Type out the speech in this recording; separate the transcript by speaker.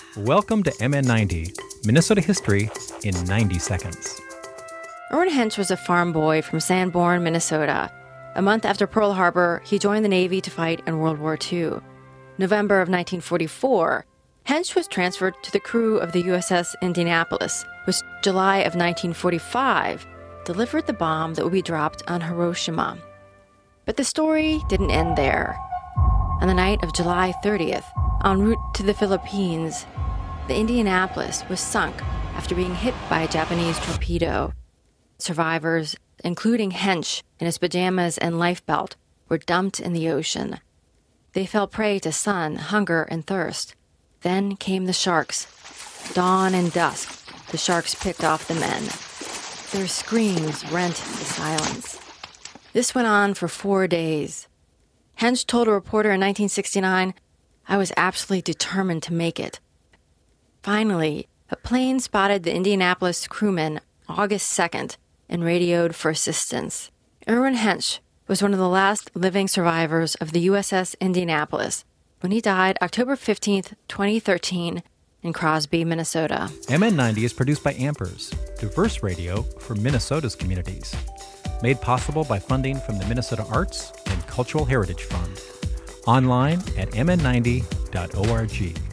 Speaker 1: Welcome to MN90, Minnesota History in 90 seconds.
Speaker 2: Irwin Hench was a farm boy from Sanborn, Minnesota. A month after Pearl Harbor, he joined the Navy to fight in World War II. November of 1944, Hench was transferred to the crew of the USS Indianapolis, which July of 1945 delivered the bomb that would be dropped on Hiroshima. But the story didn't end there. On the night of July 30th, en route to the Philippines, the Indianapolis was sunk after being hit by a Japanese torpedo. Survivors, including Hench in his pajamas and life belt, were dumped in the ocean. They fell prey to sun, hunger, and thirst. Then came the sharks. Dawn and dusk, the sharks picked off the men. Their screams rent the silence. This went on for 4 days. Hench told a reporter in 1969, "I was absolutely determined to make it." Finally, a plane spotted the Indianapolis crewmen August 2nd and radioed for assistance. Irwin Hench was one of the last living survivors of the USS Indianapolis when he died October 15th, 2013 in Crosby, Minnesota.
Speaker 1: MN90 is produced by Ampers, diverse radio for Minnesota's communities. Made possible by funding from the Minnesota Arts and Cultural Heritage Fund. Online at mn90.org.